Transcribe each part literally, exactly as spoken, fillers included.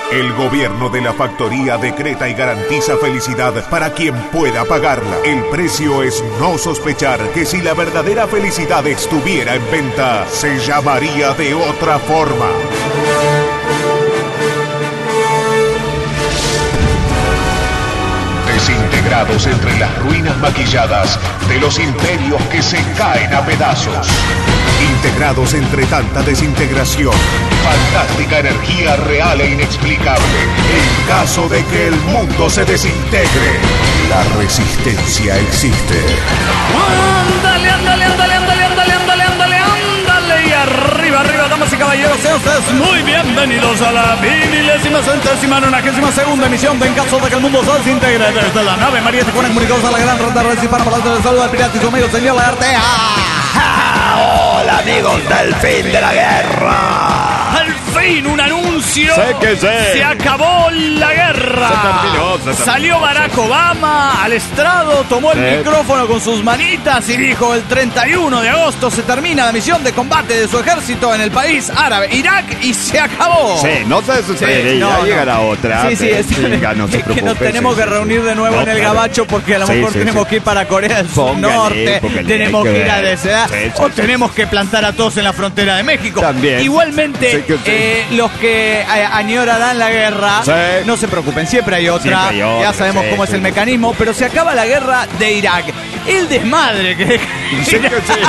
El gobierno de la factoría decreta y garantiza felicidad para quien pueda pagarla. El precio es no sospechar que si la verdadera felicidad estuviera en venta, se llamaría de otra forma. Desintegrados entre las ruinas maquilladas de los imperios que se caen a pedazos. Integrados entre tanta desintegración, fantástica energía real e inexplicable. En caso de que el mundo se desintegre, la resistencia existe. ¡Ándale, ándale, ándale, ándale, ándale, ándale, ándale, ándale! Y arriba, arriba, damas y caballeros, sean ustedes muy bienvenidos a la vinilésima centésima nonagésima segunda emisión de En caso de que el mundo se desintegre. Desde la nave María se ponen comunicados a la gran ronda red hispana para el saludo al pirata y su amigo señor Lagartea. Hola amigos del fin de la guerra. Al fin un anuncio. Sé que sé. Se acabó la guerra. Se terminó, se terminó. Salió Barack Obama al estrado, tomó el Sí. micrófono con sus manitas y dijo: el treinta y uno de agosto se termina la misión de combate de su ejército en el país árabe, Irak, y se acabó. Sí, no se desespere, Sí, ya no, no. llegará otra. Sí, sí, es, Venga, no se es que nos preocupe, tenemos sí, que sí, reunir sí. de nuevo No, en el claro. Gabacho porque a lo Sí, mejor sí, tenemos sí. que ir para Corea del Póngale, Norte, póngale, tenemos hay que que ir a ver. Desea, Sí, sí, o sí. tenemos que plantar a todos en la frontera de México. También. Igualmente, Sí que sí. eh, los que eh, añorarán la guerra, Sí. no se preocupen, siempre hay otra, Siempre hay otra, ya sabemos sí, cómo es sí. el mecanismo, pero se acaba la guerra de Irak. El desmadre que... Sí que sí.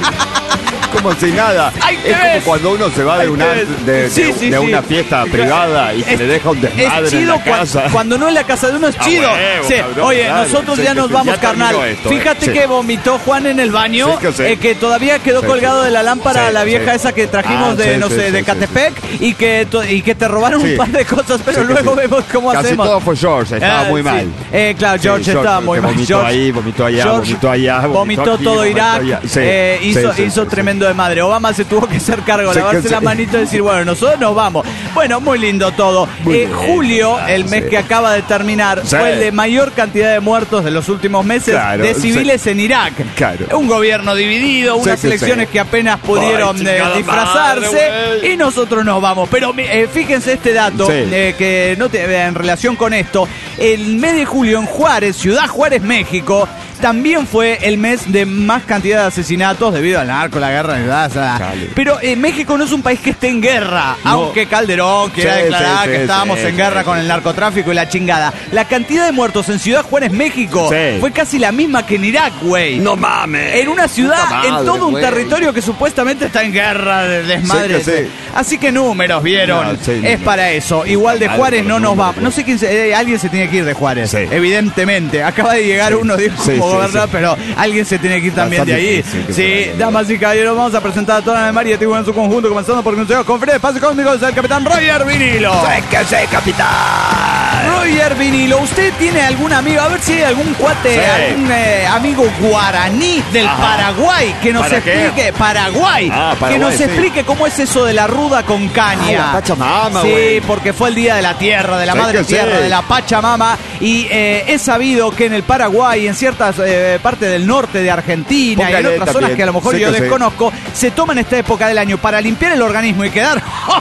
Como si nada. Ay, ¿qué Es como ves? cuando uno se va de Ay, una, ¿qué ves? de, Sí, de- sí, de sí. una fiesta privada y se Es- le deja un desmadre Es chido en la cua- casa. cuando no es la casa de uno, es Ah, chido. huevo, Sí, cabrón, oye, claro. nosotros Sí, ya sí, nos sí, vamos, ya terminó carnal. esto, eh. Fíjate Sí. que vomitó Juan en el baño, Sí, que sí. eh, que todavía quedó Sí, colgado sí. de la lámpara Sí, la vieja sí. esa que trajimos Ah, de, sí, no sí, sé, sí, de sí, Catepec y que to- y que te robaron Sí. un par de cosas, pero Sí que luego sí. vemos cómo Casi hacemos. todo fue George, estaba Ah, muy sí. mal. Eh, claro, Sí, George estaba muy que mal. vomitó George, ahí, vomitó allá, George vomitó allá, vomitó vomitó aquí, todo vomitó Irak, allá. Sí, eh, sí, hizo, sí, hizo sí, tremendo de madre. Obama se tuvo que hacer cargo, Sí, lavarse que la sí. manito y decir, bueno, nosotros nos vamos. Bueno, muy lindo todo. Muy Eh, bien, julio, claro, el mes sí. que acaba de terminar, Sí. fue el de mayor cantidad de muertos de los últimos meses Claro, de civiles sí. en Irak. Claro. Un gobierno dividido, unas que elecciones sí. que apenas pudieron Ay, eh, chingada disfrazarse madre, güey. y nosotros nos vamos. Pero eh, fíjense este dato Sí. eh, que no te, en relación con esto, el mes de julio en Juárez, Ciudad Juárez, México, también fue el mes de más cantidad de asesinatos debido al narco, la guerra, o sea, Chale. pero eh, México no es un país que esté en guerra, No. aunque Calderón quiera Sí, declarar sí, que sí, estábamos sí, en guerra sí, con sí. el narcotráfico y la chingada. La cantidad de muertos en Ciudad Juárez, México, Sí. fue casi la misma que en Irak, güey. No mames. En una ciudad, Puta madre, en todo un güey. territorio que supuestamente está en guerra de desmadre. Sí que sí. Así que números, ¿vieron? No, sí, es no. para eso. Igual de Madre Juárez por no los nos números, va. No sé quién se, eh, alguien se tiene que ir de Juárez. Sí. Evidentemente. Acaba de llegar Sí. uno, dijo, Sí, como sí, gobernador, sí. pero alguien se tiene que ir también de Bastante ahí. difícil que se Sí, vaya. damas y caballeros, vamos a presentar a toda la María Tigo en su conjunto, comenzando por el Consejo de Conferencia de Espacio Cósmico, es el capitán Roger Vinilo. Sé que sé, capitán. Roger Vinilo, ¿usted tiene algún amigo? A ver si hay algún cuate, Sí. algún eh, amigo guaraní del Ajá. Paraguay que nos ¿Para qué? explique, Paraguay, Ah, que Paraguay, nos sí. explique cómo es eso de la ruda con caña. Ah, la Pachamama, Sí, güey. porque fue el día de la tierra, de la Sí madre que tierra, sí. de la Pachamama. Y eh, es sabido que en el Paraguay, en ciertas eh, partes del norte de Argentina y en Póngale otras zonas también. que a lo mejor Sí yo que sí. desconozco, se toma en esta época del año para limpiar el organismo y quedar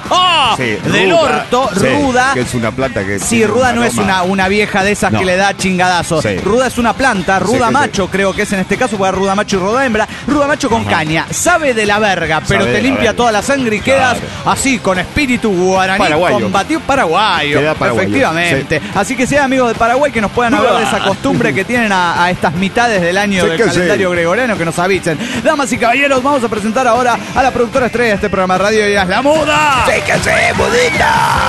Sí, del ruda. orto, Sí, ruda. que es una planta que Sí, tiene ruda un no es aroma. una, una vieja de esas No. que le da chingadazo. Sí. Ruda es una planta, ruda Sí, que sí. macho creo que es en este caso, porque ruda macho y ruda hembra. Ruda macho con Ajá. caña. Sabe de la verga, pero Sabe te de la limpia verga. toda la sangre y quedas Claro. así, con espíritu guaraní, Paraguayo. combativo paraguayo. Queda paraguayo, Efectivamente. Así que sean amigos de Paraguay que nos puedan hablar de esa costumbre que tienen a, a estas mitades del año Sí del que sí. calendario gregoriano, que nos avisen. Damas y caballeros, vamos a presentar ahora a la productora estrella de este programa de radio, y es La Muda. Sé que sé, budita.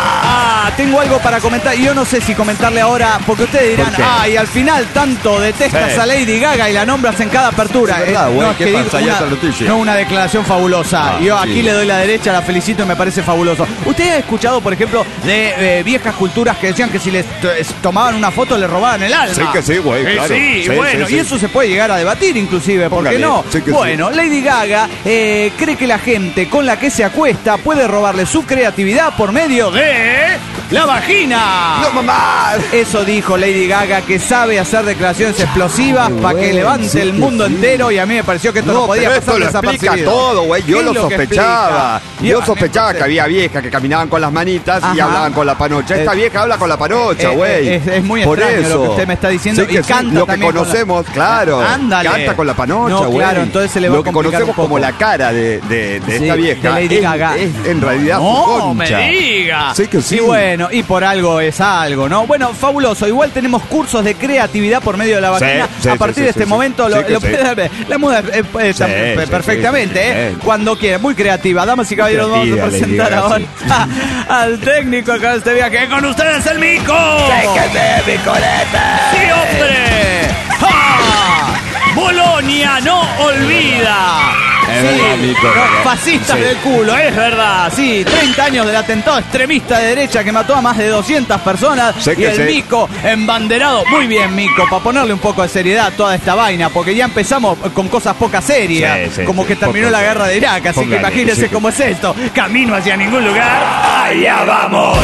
Ah, tengo algo para comentar. Yo no sé si comentarle ahora, porque ustedes dirán, ¿Por qué? ah, y al final tanto detestas Sí. a Lady Gaga y la nombras en cada apertura. Es verdad, Eh, güey, no, es ¿qué que pasa? digo Ya una, está noticia. no, una declaración fabulosa. Ah, Yo sí. aquí le doy la derecha, la felicito y me parece fabuloso. ¿Usted ha escuchado, por ejemplo, de eh, viejas culturas que decían que si les to- es- tomaban una foto le robaban el alma? Sí que sí, güey, Eh, claro. Sí, Sí, bueno, sí, y sí. eso se puede llegar a debatir inclusive, ¿por qué Póngale, no? sí que sí. Bueno, Lady Gaga eh, cree que la gente con la que se acuesta puede robarle su creatividad por medio de... la vagina. ¡No, mamá! Eso dijo Lady Gaga, que sabe hacer declaraciones explosivas Qué para que bueno, levante sí el que mundo sí. entero, y a mí me pareció que esto no, No, podía pero pasar esto lo explica desapercibido. todo, güey. Yo ¿Qué lo es lo que sospechaba. explica? Yo Y- sospechaba me- que había viejas que caminaban con las manitas y Ajá. hablaban con la panocha. Esta Eh, vieja habla con la panocha, eh, güey. es- es muy Por extraño eso. lo que usted me está diciendo, Sí que y sí, canta lo que también con la- conocemos, claro. Ándale. Canta con la panocha, No, güey. claro, entonces se le va Lo a que complicar conocemos un poco. como la cara de, de, de Sí, esta vieja de Lady es, Gaga. es en realidad su No, concha. me diga. Sí que sí. Y bueno, y por algo es algo, ¿no? Bueno, fabuloso. Igual tenemos cursos de creatividad por medio de la vagina. Sí, sí, a sí, partir sí, de este sí, momento sí. lo, Sí que lo sí. puede ver. La muda eh, eh, Sí, eh, sí, perfectamente, sí, sí, ¿eh? sí. Cuando quiera. Muy creativa. Damas y caballeros, vamos a Creativa, Lady presentar Gaga, ahora sí. al técnico acá de este viaje. Con ustedes el Mico. ¡Déjeme, mi coleta! ¡Sí, hombre! ¡Ja! Bolonia no olvida. Es Sí, verdad, Mico, no, verdad. fascistas Sí. del culo, es verdad. Sí, treinta años del atentado extremista de derecha que mató a más de doscientas personas. Sé Y que el sí. Mico embanderado. Muy bien, Mico, para ponerle un poco de seriedad a toda esta vaina, porque ya empezamos con cosas poca serias. Sí, sí, como sí, que terminó poco la serio. guerra de Irak, así que Póngale, imagínense sí. cómo es esto. Camino hacia ningún lugar. ¡Allá vamos!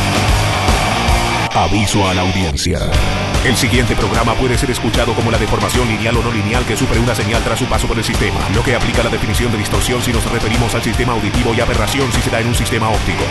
Aviso a la audiencia. El siguiente programa puede ser escuchado como la deformación lineal o no lineal que sufre una señal tras su paso por el sistema, lo que aplica la definición de distorsión si nos referimos al sistema auditivo y aberración si se da en un sistema óptico.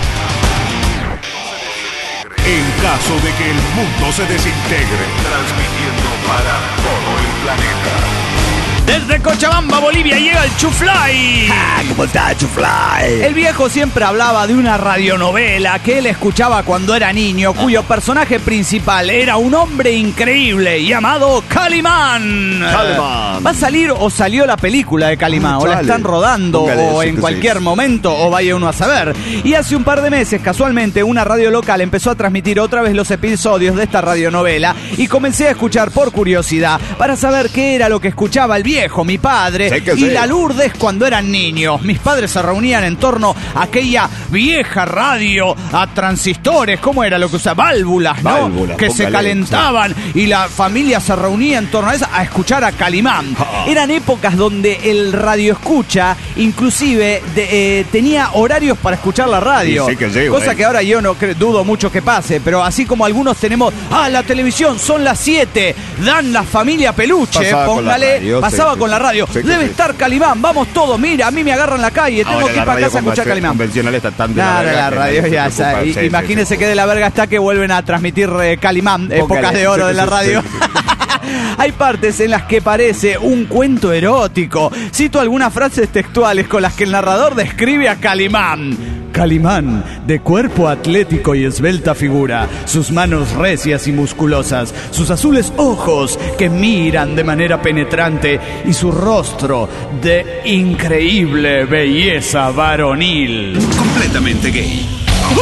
En caso de que el mundo se desintegre, transmitiendo para todo el planeta. Desde Cochabamba, Bolivia, llega el Chuflay. ¿Cómo está, Chuflay? El viejo siempre hablaba de una radionovela que él escuchaba cuando era niño, cuyo personaje principal era un hombre increíble llamado Calimán. Calimán. ¿Va a salir o salió la película de Calimán? Ah, o la chale. están rodando, Póngale, o sí en que cualquier sí. momento, o vaya uno a saber. Y hace un par de meses, casualmente, una radio local empezó a transmitir otra vez los episodios de esta radionovela y comencé a escuchar por curiosidad para saber qué era lo que escuchaba el viejo, mi padre, Sí que y sí. la Lourdes cuando eran niños. Mis padres se reunían en torno a aquella vieja radio a transistores, ¿cómo era lo que usaba? Válvulas, ¿no? Válvulas, que se póngale, calentaban y la familia se reunía en torno a esa a escuchar a Calimán. Ah. Eran épocas donde el radio escucha inclusive de, eh, tenía horarios para escuchar la radio. Sí, sí que sí, cosa güey. que ahora yo no cre- dudo mucho que pase, pero así como algunos tenemos, ah, la televisión son las siete, dan la familia peluche, Pasaba con la póngale, radio, pasaba sí, con sí, la radio. sí que Debe sí. estar Calimán, vamos todos, mira, a mí me agarran la calle, tengo Ahora que la ir para radio casa a escuchar conven- Calimán. convencional está tan de la Nada, verga la que radio nadie ya, se preocupa. sa- y- Sí, sí, imagínense sí. que de la verga está que vuelven a transmitir eh, Calimán, épocas de oro sí, de la sí, radio. sí, sí. Hay partes en las que parece un cuento erótico. Cito algunas frases textuales con las que el narrador describe a Calimán. Calimán, de cuerpo atlético y esbelta figura, sus manos recias y musculosas, sus azules ojos que miran de manera penetrante y su rostro de increíble belleza varonil. Completamente gay.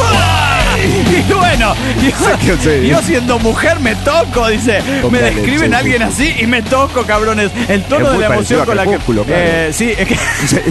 Y bueno, yo, Sí que sí. yo siendo mujer me toco, dice. Me Póngale, describen sí, a alguien sí. así y me toco, cabrones. El tono Es de muy la emoción parecido a con la que. Crepúsculo, claro. Eh, sí, es que.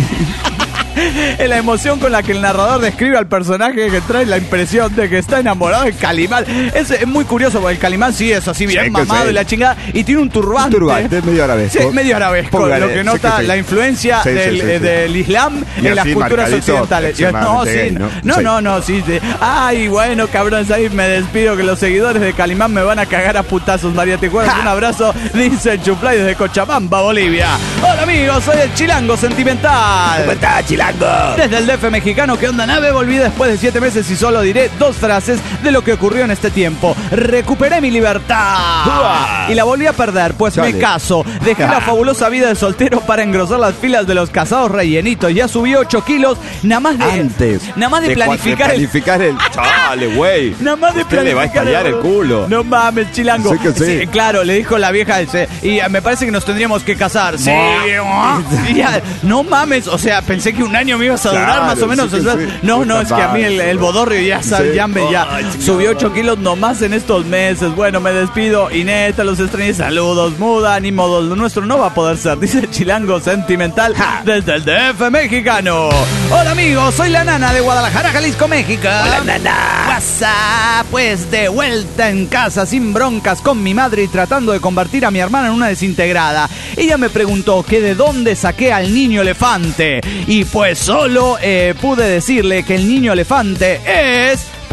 Es la emoción con la que el narrador describe al personaje que trae la impresión de que está enamorado de Calimán. Es, es muy curioso porque el Calimán sí es así bien Sí que mamado sí. y la chingada. Y tiene un turbante. Un turbante, medio arabesco. Sí, medio arabesco. Póngale, lo que sí nota que sí. la influencia Sí, sí, del, sí, sí. eh, del Islam Y en las así culturas marcadito, occidentales. Yo- No, sí, extremadamente gay, no, ¿no? no, Sí. no, no, sí, sí. Ay, bueno, cabrones, ahí me despido que los seguidores de Calimán me van a cagar a putazos, María Tijuana. Un abrazo, dice el Chuflay desde Cochabamba, Bolivia. Hola amigos, soy el Chilango Sentimental. ¿Cómo está, Chilango? Desde el D F mexicano, ¿qué onda, nave? Volví después de siete meses y solo diré dos frases de lo que ocurrió en este tiempo. Recuperé mi libertad. Uah. Y la volví a perder, pues Chale. me caso. Dejé la fabulosa vida de soltero para engrosar las filas de los casados rellenitos. Ya subí ocho kilos, nada más de... Antes. Nada más de, cua- planificar el... planificar el. Chale, güey. Nada más de Usted le va a planificar estallar el culo. No mames, Chilango. Sí que sí. Claro, le dijo la vieja ese. Y eh, me parece que nos tendríamos que casar. Sí. Y ya, no mames. O sea, pensé que un año me ibas a durar Claro, más o menos. sí que o sea, sí. No, Puta no, es que a mí el, el bodorrio ya, sabe, Sí. ya me ya Ay, chico. subió ocho kilos nomás en estos meses. Bueno, me despido. Y neta, los extrañé. Saludos, muda, ni modo. Lo nuestro no va a poder ser. Dice el Chilango Sentimental desde el D F mexicano. Hola amigos, soy la nana de Guadalajara, Jalisco, México. Hola, nana. WhatsApp, pues de vuelta en casa sin broncas con mi madre y tratando de convertir a mi hermana en una desintegrada. Ella me preguntó que de dónde saqué al niño elefante y pues solo eh, pude decirle que el niño elefante es... Pues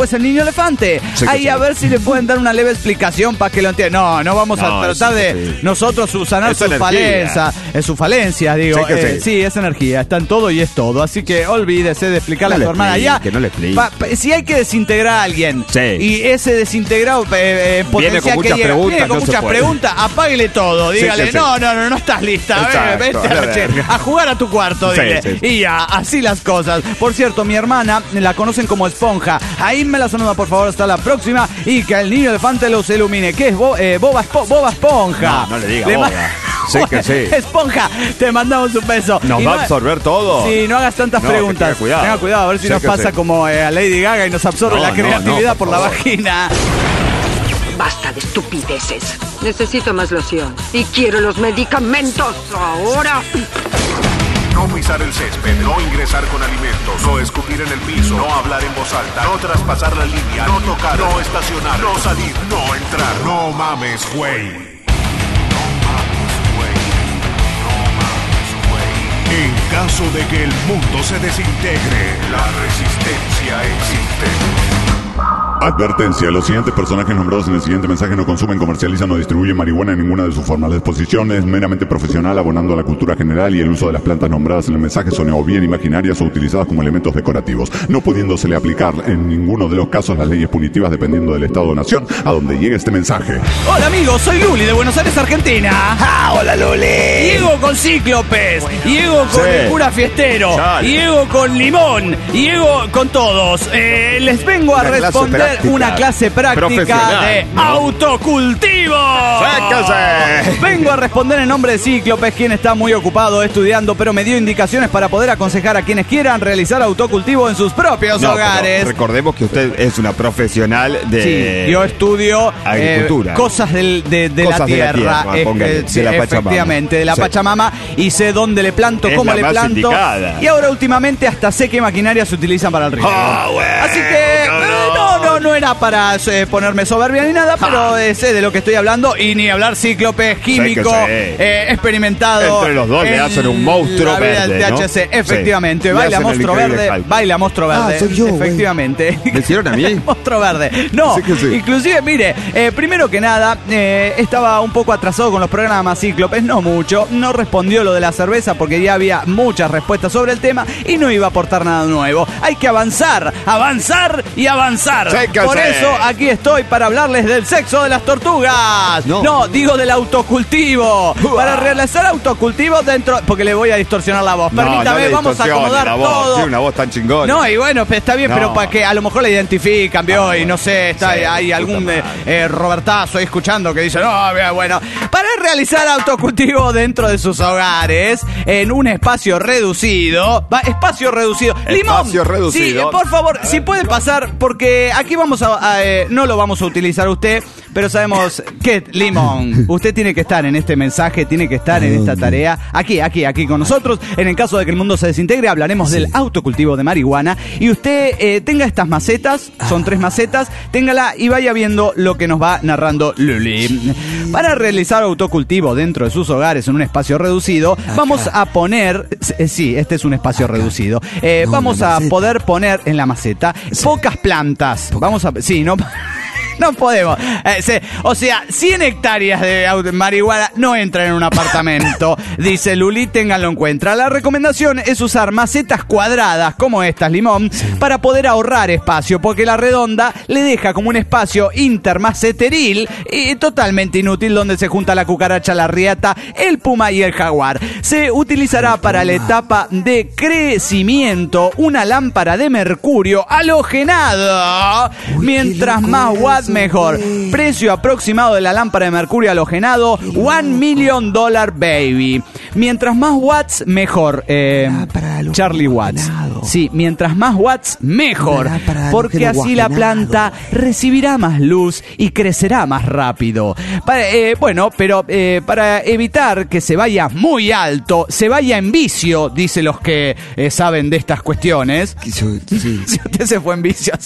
después el niño elefante. Sí, Ahí sí. a ver si le pueden dar una leve explicación para que lo entiendan. No, no vamos No, a tratar sí, de sí. nosotros subsanar Es sus energía. falencias, es su falencia, digo. Sí, que Eh, sí. sí, es energía, está en todo y es todo. Así que olvídese de explicarle No a le tu hermana ya. explique, no le explique. Pa- pa- si hay que desintegrar a alguien Sí. y ese desintegrado eh, eh, Viene potencial con que muchas llega, preguntas, viene con no se muchas puede. preguntas, apáguele todo. Sí, Dígale, que sí. no, no, no, no estás lista. Exacto, Vete, a la vete, verga. a jugar a tu cuarto, Sí, dile. sí, sí. Y ya, así las cosas. Por cierto, mi hermana la conocen como Esponja. Ahí me la saluda, por favor, hasta la próxima. Y que el niño elefante los ilumine. ¿Qué es Bo- eh, Boba, Espo- Boba Esponja? No, no le diga ma- Boba. Sí que sí. Esponja, te mandamos un beso. ¿Nos Y va no- a absorber todo? Sí, no hagas tantas No, que preguntas. tenga cuidado. Tenga cuidado, a ver si Sí nos que pasa sí. como eh, a Lady Gaga y nos absorbe No, la no, creatividad no, por, por la favor. vagina. Basta de estupideces. Necesito más loción. Y quiero los medicamentos ahora. No pisar el césped, no ingresar con alimentos, no escupir en el piso, no hablar en voz alta, no traspasar la línea, no tocar, no estacionar, no salir, no entrar. No mames, güey. No mames, güey. No mames, güey. En caso de que el mundo se desintegre, la resistencia existe. Advertencia, los siguientes personajes nombrados en el siguiente mensaje no consumen, comercializan o distribuyen marihuana en ninguna de sus formas. La exposición es meramente profesional, abonando a la cultura general, y el uso de las plantas nombradas en el mensaje son o bien imaginarias o utilizadas como elementos decorativos, no pudiéndosele aplicar en ninguno de los casos las leyes punitivas dependiendo del estado o nación a donde llegue este mensaje. Hola amigos, soy Luli de Buenos Aires, Argentina. ¡Ah, hola, Luli! Llego con Cíclopes, llego con Sí. el cura fiestero, Dale. llego con Limón, llego con todos. Eh, les vengo a Una clase responder práctica. una clase práctica Profesional, de ¿no? autocultivo. ¡Sáquese! Vengo a responder en nombre de Cíclopes, quien está muy ocupado estudiando, pero me dio indicaciones para poder aconsejar a quienes quieran realizar autocultivo en sus propios No, pero hogares. recordemos que usted es una profesional de... Sí, yo estudio eh, agricultura. cosas del- de, de Cosas la de la tierra, tierra, eh, póngale, eh, de sí, la Pachamama. efectivamente, de la Sí. Pachamama, y sé dónde le planto, Es cómo la le más planto. indicada. Y ahora últimamente hasta sé qué maquinaria se utilizan para el riego. Ah, bueno, Así que eh, no, no, no era para eh, ponerme soberbia ni nada, pero eh, sé de lo que estoy hablando, y ni hablar Cíclope, químico, sí. eh, experimentado. Entre los dos le en hacen un monstruo la vida del verde, ¿no? T H C, efectivamente, Sí. Le baila hacen el monstruo increíble verde, Hulk. baila monstruo verde, Ah, soy yo, güey. efectivamente. ¿Me hicieron a mí? Monstruo verde. No, Sí que sí. inclusive, mire, eh, primero que nada, eh, estaba un poco atrasado con los programas Cíclopes, no mucho, no respondió lo de la cerveza porque ya había muchas respuestas sobre el tema y no iba a aportar nada nuevo. Hay que avanzar, avanzar y avanzar. Sí que Por sí. eso aquí estoy para hablarles del sexo de las tortugas. No. digo del autocultivo. Para realizar autocultivo dentro, porque le voy a distorsionar la voz. No, Permítame, no le vamos a distorsione acomodar la voz. todo. Tiene una voz tan chingona. No, y bueno, pues está bien, No. pero para que a lo mejor la identifican, vio, Ah, y no bueno. sé, está, Sí, hay puta algún madre. eh, eh, Robertazo ahí escuchando que dice, no, bien, bueno, para realizar autocultivo dentro de sus hogares, en un espacio reducido, va, espacio reducido. Limón, Espacio reducido. sí, por favor, si puede pasar, porque aquí vamos a, a, eh, no lo vamos a utilizar usted, pero sabemos que, Limón, usted tiene que estar en este mensaje, tiene que estar en esta tarea, aquí, aquí, aquí con nosotros. En el caso de que el mundo se desintegre, hablaremos del autocultivo de marihuana, y usted eh, tenga estas macetas, son tres macetas, téngala y vaya viendo lo que nos va narrando Luli. Para realizar autocultivo dentro de sus hogares en un espacio reducido, vamos a poner, eh, sí, este es un espacio reducido, eh, vamos a poder poner en la maceta pocas plantas, vamos a, sí, no... No podemos. Eh, se- o sea, cien hectáreas de au- marihuana no entran en un apartamento. Dice Luli, ténganlo en cuenta. La recomendación es usar macetas cuadradas como estas, Limón, para poder ahorrar espacio, porque la redonda le deja como un espacio intermaceteril y totalmente inútil, donde se junta la cucaracha, la riata, el puma y el jaguar. Se utilizará para la etapa de crecimiento una lámpara de mercurio halogenado. Mientras más watts, mejor. Precio aproximado de la lámpara de mercurio halogenado, one million dollar baby. Mientras más watts, mejor. Eh, Charlie Watts. Sí, mientras más watts, mejor. Porque así la planta recibirá más luz y crecerá más rápido. Para- eh, bueno, pero eh, para evitar que se vaya muy alto, se vaya en vicio, dice los que eh, saben de estas cuestiones. Si usted se fue en vicio hace rato.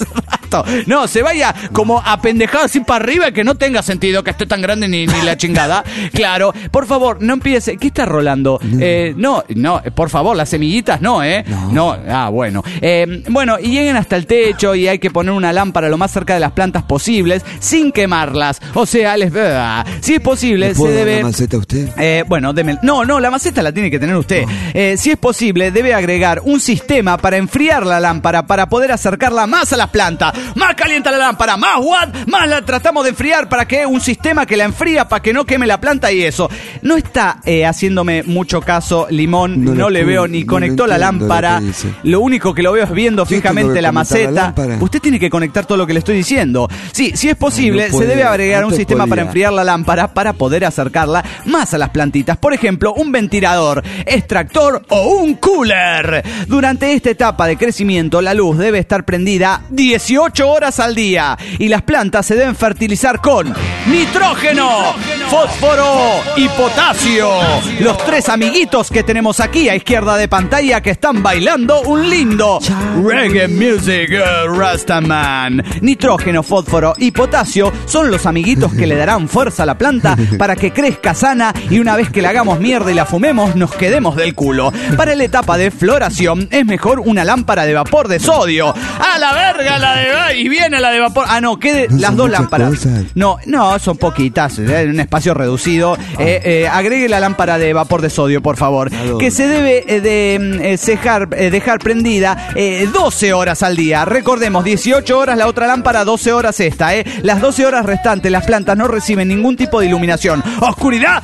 esto? No, se vaya como apendejado así para arriba, que no tenga sentido que esté tan grande ni, ni la chingada. Claro, por favor, no empiece. ¿Qué está rolando? No, eh, no, no, por favor, las semillitas no, ¿eh? No. no. Ah, bueno. Eh, bueno, y lleguen hasta el techo y hay que poner una lámpara lo más cerca de las plantas posibles sin quemarlas. O sea, les uh, si es posible, se debe. ¿La maceta usted? Eh, bueno, deme. No, no, la maceta la tiene que tener usted. Oh. Eh, si es posible, debe agregar un sistema para enfriar la lámpara para poder acercarla más a las plantas. Más calienta la lámpara, más watt, más la tratamos de enfriar para que un sistema que la enfría para que no queme la planta y eso. No está eh, haciéndome mucho caso, Limón, no, no le puedo, veo ni no conectó la lámpara. Lo, lo único que lo veo es viendo fijamente la maceta. La usted tiene que conectar todo lo que le estoy diciendo. Sí, si es posible, no, no se debe agregar un sistema podía. para enfriar la lámpara para poder acercarla más a las plantitas. Por ejemplo, un ventilador, extractor o un cooler. Durante esta etapa de crecimiento, la luz debe estar prendida dieciocho horas al día y las plantas se deben fertilizar con nitrógeno, fósforo y potasio. Los tres amiguitos que tenemos aquí a izquierda de pantalla que están bailando un lindo reggae music, uh, Rastaman. Nitrógeno, fósforo y potasio son los amiguitos que le darán fuerza a la planta para que crezca sana y una vez que la hagamos mierda y la fumemos nos quedemos del culo. Para la etapa de floración es mejor una lámpara de vapor de sodio. ¡A la verga la de... y viene la de vapor! Ah, no, quede no las dos lámparas. Cosas. No, no, son poquitas, en un espacio reducido. Eh, eh, agregue la lámpara de vapor de sodio, por favor. Que se debe eh, de eh, cejar, eh, dejar prendida eh, doce horas al día. Recordemos, dieciocho horas la otra lámpara, doce horas esta. Eh. Las doce horas restantes las plantas no reciben ningún tipo de iluminación. ¡Oscuridad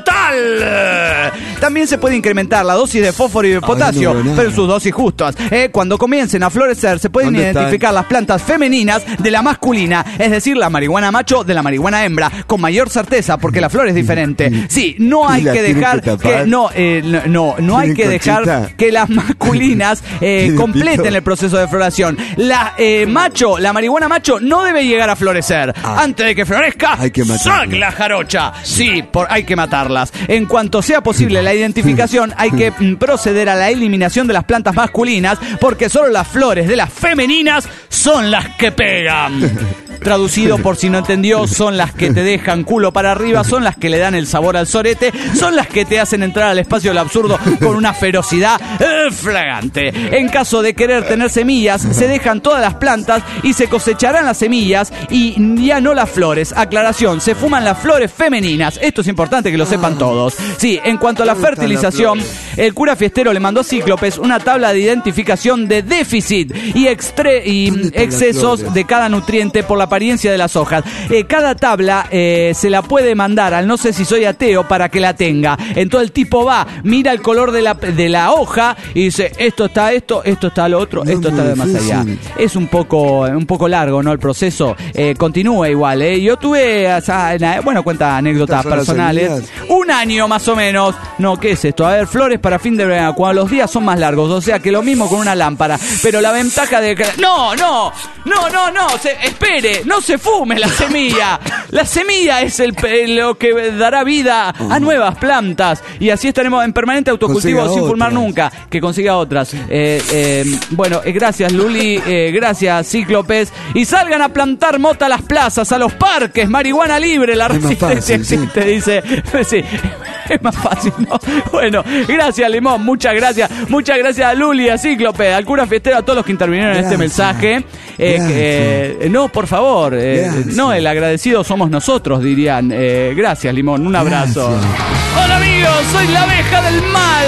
total! También se puede incrementar la dosis de fósforo y de potasio, Ay, no pero en sus dosis justas. Eh, cuando comiencen a florecer se pueden identificar están? las plantas femeninas de la masculina, es decir, la marihuana macho de la marihuana hembra, con mayor certeza, porque la flor es diferente. Sí, no hay que dejar que, que no, eh, no, no hay que dejar conchita? que las masculinas eh, completen el proceso de floración. La eh, macho, la marihuana macho no debe llegar a florecer. Ah. Antes de que florezca, ¡sac la jarocha! Sí, por, hay que matarlas. En cuanto sea posible la identificación, hay que mm, proceder a la eliminación de las plantas masculinas, porque solo las flores de las femeninas son las que pegan. Traducido por si no entendió, son las que te dejan culo para arriba, son las que le dan el sabor al sorete, son las que te hacen entrar al espacio del absurdo con una ferocidad eh, flagante. En caso de querer tener semillas, se dejan todas las plantas y se cosecharán las semillas y ya no las flores. Aclaración, se fuman las flores femeninas. Esto es importante que lo sepan todos. Sí, en cuanto a la fertilización, el cura fiestero le mandó a Cíclopes una tabla de identificación de déficit y, extre- y excesos de cada nutriente por la apariencia de las hojas. Eh, cada tabla eh, se la puede mandar al no sé si soy ateo para que la tenga. Entonces el tipo va, mira el color de la, de la hoja y dice, esto está esto, esto está lo otro, esto está de más allá. Es un poco, un poco largo, ¿no? El proceso eh, continúa igual, ¿eh? Yo tuve, o sea, bueno, cuenta anécdotas personales. Un año más o menos. No, ¿qué es esto? A ver, flores para fin de verano, cuando los días son más largos. O sea, que lo mismo con una lámpara. Pero la ventaja de que... No, no, no, no, no, se, espere, no se fume la semilla. La semilla es el, lo que dará vida a nuevas plantas. Y así estaremos en permanente autocultivo consiga sin fumar nunca. Que consiga otras. Eh, eh, bueno, eh, gracias Luli, eh, gracias Cíclopes. Y salgan a plantar mota a las plazas, a los parques, marihuana libre, la resistencia existe, sí. Dice. Sí. Es más fácil, ¿no? Bueno, gracias Limón, muchas gracias. Muchas gracias a Luli, a Cíclope, al cura fiestero, a todos los que intervinieron gracias. en este mensaje. Eh, eh, no, por favor, eh, no, el agradecido somos nosotros, dirían. Eh, gracias Limón, un abrazo. Gracias. Hola amigos, soy la abeja del mal.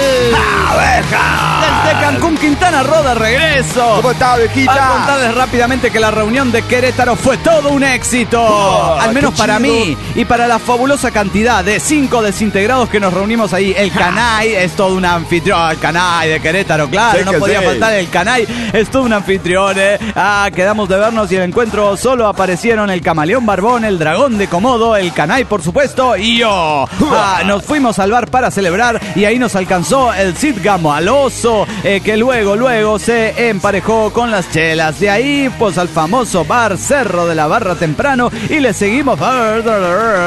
¡Abeja! Desde Cancún, Quintana Roo, de regreso. ¿Cómo está, abejita? A contarles rápidamente que la reunión de Querétaro fue todo un éxito. Oh, al menos para chido. mí y para la fabulosa cantidad de cinco desintegrados que nos reunimos ahí. El Canay es todo un anfitrión. El Canay de Querétaro, claro, sí, no podía sí. faltar el Canay. Es todo un anfitrión, eh. Ah, quedamos de vernos y el encuentro solo aparecieron el camaleón barbón, el dragón de Komodo, el Canay, por supuesto, y yo. Ah, nos fuimos al bar para celebrar y ahí nos alcanzó el Cid Gamaloso, eh, que luego, luego se emparejó con las chelas. De ahí, pues al famoso bar Cerro de la Barra temprano y le seguimos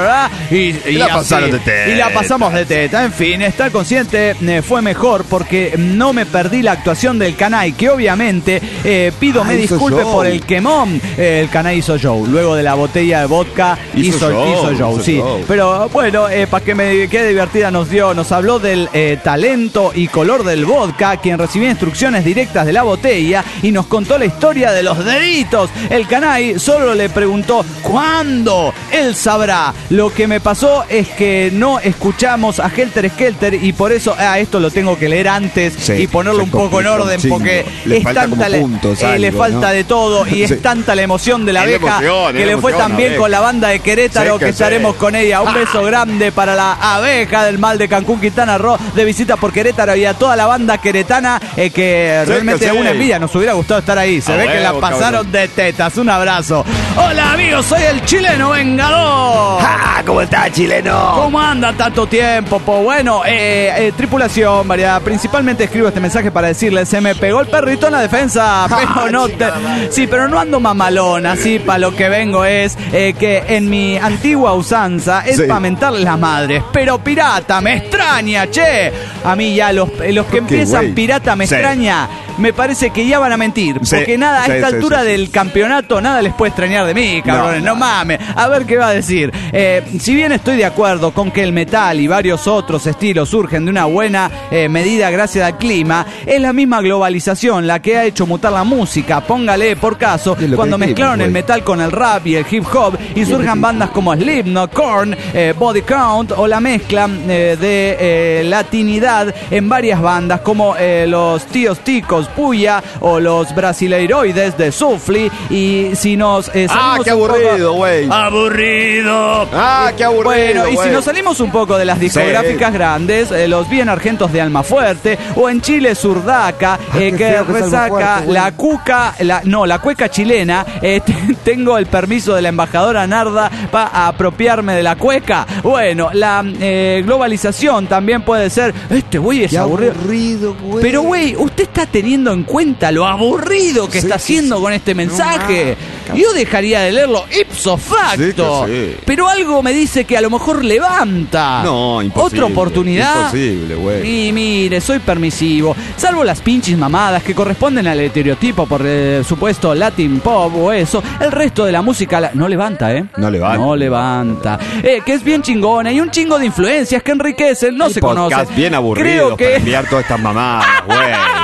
y, y, y la así, pasaron de teta. y la pasamos de teta. En fin, estar consciente eh, fue mejor porque no me perdí la actuación del Canay, que obviamente eh, pido me Ah, hizo disculpe show. por el quemón. Eh, el Canay hizo show. Luego de la botella de vodka hizo, Hizo show, hizo show, hizo sí. show. Pero bueno, eh, para que me quede divertida nos dio, nos habló del eh, talento y color del vodka, quien recibía instrucciones directas de la botella y nos contó la historia de los deditos. El Canay solo le preguntó ¿cuándo? Él sabrá. Lo que me pasó es que no escuchamos a Helter Skelter y por eso ah, esto lo tengo que leer antes Sí, y ponerlo se un poco en complica un orden chingo. porque Le es falta tanta como la- puntos, eh, le algo, falta ¿no? de todo y Sí. es tanta la emoción de la Es la abeja emoción, que es la le fue emoción, tan bien abeja. con la banda de Querétaro Sí, que que estaremos sí. con ella. Un beso grande para la abeja del mal de Cancún, Quintana Roo, de visita por Querétaro y a toda la banda queretana eh, que Sí, realmente que es sí. una envidia. Nos hubiera gustado estar ahí. Se A ve que la huevo, pasaron cabrón. de tetas. Un abrazo. Hola amigos, soy el chileno vengador. ¡Ah! ¿Cómo está, chileno? ¿Cómo anda tanto tiempo? Po? Bueno, eh, eh, tripulación, variedad. Principalmente escribo este mensaje para decirles, se me pegó el perrito en la defensa, pero no te... Sí, pero no ando mamalón, así para lo que vengo es eh, que en mi antigua usanza es Sí. para mentarles las madres. Pero pirata, me extraña, che. A mí ya los, eh, los que ¿Por qué, empiezan güey? pirata me Sí. extraña, me parece que ya van a mentir. Sí, Porque nada, a sí, esta sí, altura sí, sí. del campeonato, nada les puede extrañar de mí, cabrones. No, No, mames. A ver qué va a decir. Eh, si bien estoy de acuerdo con que el metal y varios otros estilos surgen de una buena eh, medida gracias al clima, es la misma globalización la que ha hecho mutar la música. Póngale por caso, Es lo que cuando dijimos, mezclaron el güey. metal con el rap y el hip hop y surjan bandas como Slipknot, Korn, eh, Body Count o la mezcla eh, de eh, latinidad en varias bandas como eh, los Tíos Ticos, Puya o los Brasileiroides de Sufli. Y si nos eh, Ah, salimos qué un poco- aburrido, güey. Aburrido. Ah, qué aburrido, Bueno, y si güey. nos salimos un poco de las discográficas Sí. grandes, eh, los bien argentos de Almafuerte o en Chile Surdaca, eh, qué que feo que es resaca Almafuerte, güey. la cuca, la, no, la cueca chilena. eh, t- tengo el permiso de la embajadora Narda para apropiarme de la cueca. Bueno, la eh, globalización también puede ser, este güey es Qué aburrido. aburrido, güey. Pero, güey, usted está teniendo en cuenta lo aburrido que Sí, está sí, haciendo sí. con este No, mensaje. ma, Yo dejaría de leerlo ipso facto. Sí que sí. Pero algo me dice que a lo mejor levanta. No, imposible. Otra oportunidad. Imposible, güey. Y mire, soy permisivo. Salvo las pinches mamadas que corresponden al estereotipo, por eh, supuesto, Latin pop o eso. El resto de la música la- no levanta, ¿eh? No levanta. No levanta. Eh, que es bien chingona y un chingo de influencias que enriquecen. No Un se podcast conoce. bien aburrido Creo que... para enviar todas estas mamadas, güey.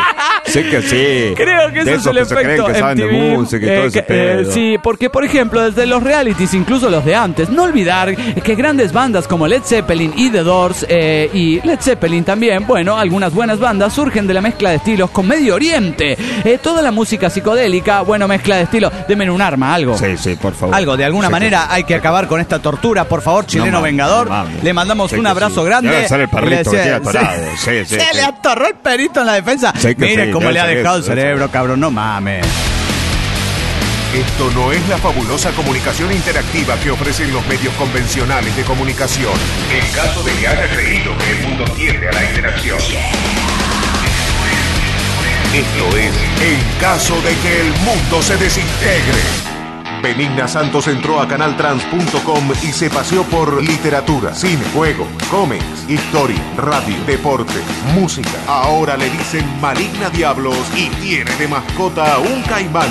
Sí que sí. Creo que ese De es esos el que se creen efecto que saben de M T V. música y Eh, todo ese que, eh, pedo. sí, porque por ejemplo, desde los realities, incluso los de antes, no olvidar que grandes bandas como Led Zeppelin y The Doors eh, y Led Zeppelin también, bueno, algunas buenas bandas surgen de la mezcla de estilos con Medio Oriente. Eh, toda la música psicodélica, bueno, mezcla de estilos. Denme un arma, algo. Sí, sí, por favor. Algo, de alguna Sí, manera que- hay que acabar con esta tortura, por favor, chileno mames, vengador. no mames. Le mandamos Sí un que abrazo sí. grande. Debe ser el perrito Le que tiene atorado. Sí, sí, Se sí. le atorró el perito en la defensa. Sí que Mire sí, cómo debe le ha ser dejado eso, el debe cerebro, ser. cabrón, no mames. Esto no es la fabulosa comunicación interactiva que ofrecen los medios convencionales de comunicación. En caso de que haya creído que el mundo tiende a la interacción. Esto es en caso de que el mundo se desintegre. Benigna Santos entró a canal trans punto com y se paseó por literatura, cine, juego, cómics, historia, radio, deporte, música. Ahora le dicen Maligna Diablos y tiene de mascota un caimán.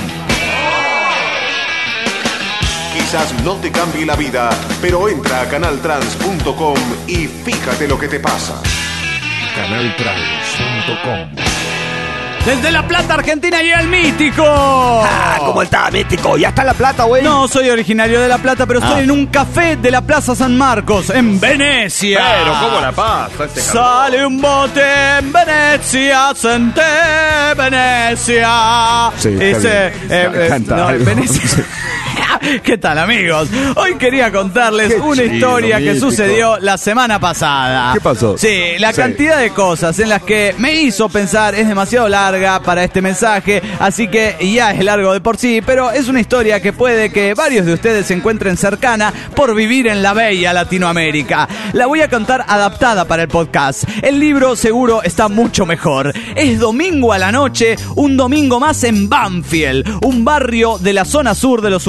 Quizás no te cambie la vida, pero entra a canal trans punto com y fíjate lo que te pasa. canal trans punto com. Desde La Plata, Argentina, y el mítico. Ah, ¿cómo está, mítico? ¿Ya está en La Plata, güey? No soy originario de La Plata, pero estoy Ah. en un café de la Plaza San Marcos, en Venecia. Pero, ¿cómo la pasa este cabrón? Sale un bote en Venecia, senté Venecia. Sí, está Ese, bien. eh, eh, Canta no, algo. Venecia. ¿Qué tal, amigos? Hoy quería contarles Qué una chido, historia que mítico. sucedió la semana pasada. ¿Qué pasó? Sí, la Sí. cantidad de cosas en las que me hizo pensar es demasiado larga para este mensaje, así que ya es largo de por sí, pero es una historia que puede que varios de ustedes se encuentren cercana por vivir en la bella Latinoamérica. La voy a contar adaptada para el podcast. El libro seguro está mucho mejor. Es domingo a la noche, un domingo más en Banfield, un barrio de la zona sur de los suburbios de